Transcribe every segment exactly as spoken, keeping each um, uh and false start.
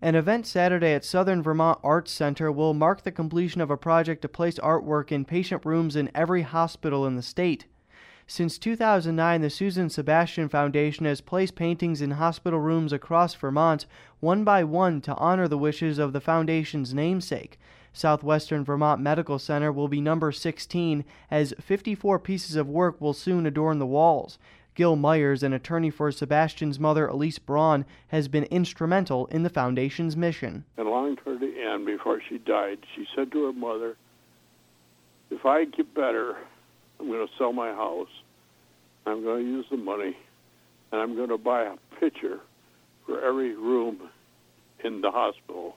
An event Saturday at Southern Vermont Arts Center will mark the completion of a project to place artwork in patient rooms in every hospital in the state. Since two thousand nine, the Susan Sebastian Foundation has placed paintings in hospital rooms across Vermont, one by one, to honor the wishes of the foundation's namesake. Southwestern Vermont Medical Center will be number sixteen, as fifty-four pieces of work will soon adorn the walls. Gil Myers, an attorney for Sebastian's mother, Elise Braun, has been instrumental in the foundation's mission. And long toward the end, before she died, she said to her mother, "If I get better, I'm going to sell my house. I'm going to use the money, and I'm going to buy a picture for every room in the hospital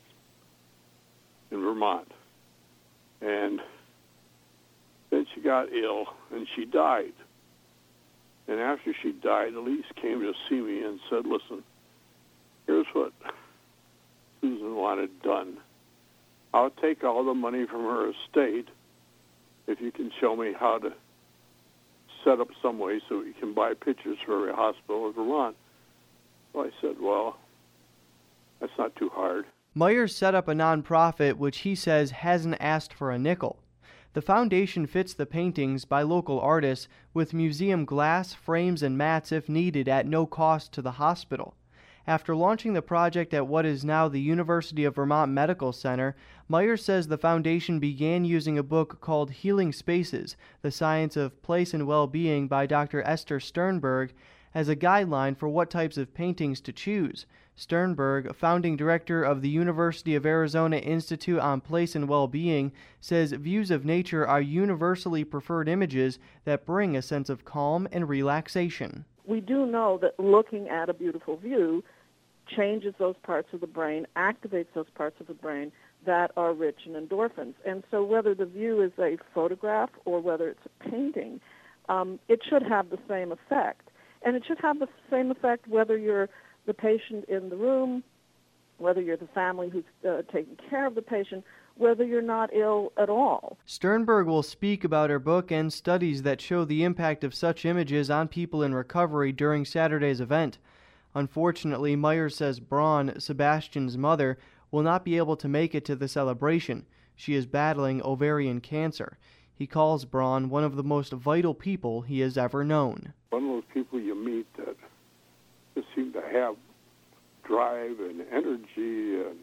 in Vermont." And then she got ill, and she died. And after she died, Elise came to see me and said, "Listen, here's what Susan wanted done. I'll take all the money from her estate if you can show me how to set up some way so we can buy pictures for every hospital in Vermont." So I said, "Well, that's not too hard." Myers set up a nonprofit which he says hasn't asked for a nickel. The foundation fits the paintings by local artists with museum glass, frames, and mats if needed at no cost to the hospital. After launching the project at what is now the University of Vermont Medical Center, Myers says the foundation began using a book called Healing Spaces, The Science of Place and Well-Being by Doctor Esther Sternberg, as a guideline for what types of paintings to choose. Sternberg, founding director of the University of Arizona Institute on Place and Well-Being, says views of nature are universally preferred images that bring a sense of calm and relaxation. We do know that looking at a beautiful view changes those parts of the brain, activates those parts of the brain that are rich in endorphins. And so whether the view is a photograph or whether it's a painting, um, it should have the same effect. And it should have the same effect whether you're the patient in the room, whether you're the family who's uh, taking care of the patient, whether you're not ill at all. Sternberg will speak about her book and studies that show the impact of such images on people in recovery during Saturday's event. Unfortunately, Myers says Braun, Sebastian's mother, will not be able to make it to the celebration. She is battling ovarian cancer. He calls Braun one of the most vital people he has ever known. One of those people you meet that just seem to have drive and energy and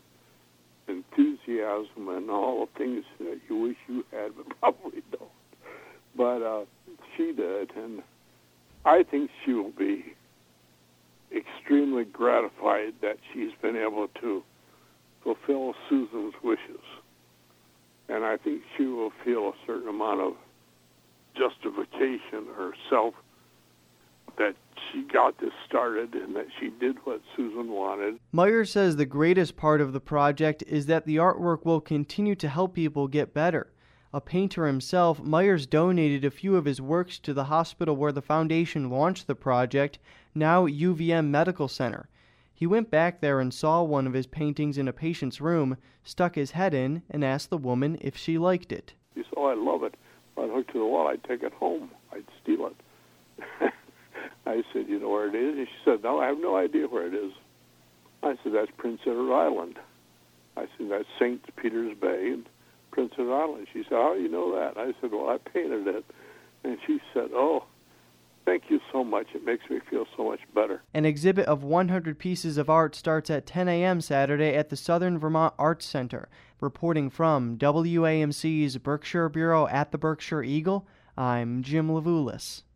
enthusiasm and all the things that you wish you had, but probably don't. But uh, she did, and I think she will be extremely gratified that she's been able to fulfill Susan's wishes. And I think she will feel a certain amount of justification herself that she got this started and that she did what Susan wanted. Myers says the greatest part of the project is that the artwork will continue to help people get better. A painter himself, Myers donated a few of his works to the hospital where the foundation launched the project, now U V M Medical Center. He went back there and saw one of his paintings in a patient's room, stuck his head in, and asked the woman if she liked it. She said, "Oh, I love it. If I'd hook to the wall, I'd take it home. I'd steal it." I said, "You know where it is?" And she said, "No, I have no idea where it is." I said, "That's Prince Edward Island." I said, "That's Saint Peter's Bay and Prince Edward Island." She said, "How do you know that?" I said, "Well, I painted it." And she said, "Oh, thank you so much. It makes me feel so much better." An exhibit of one hundred pieces of art starts at ten a.m. Saturday at the Southern Vermont Arts Center. Reporting from W A M C's Berkshire Bureau at the Berkshire Eagle, I'm Jim Levulis.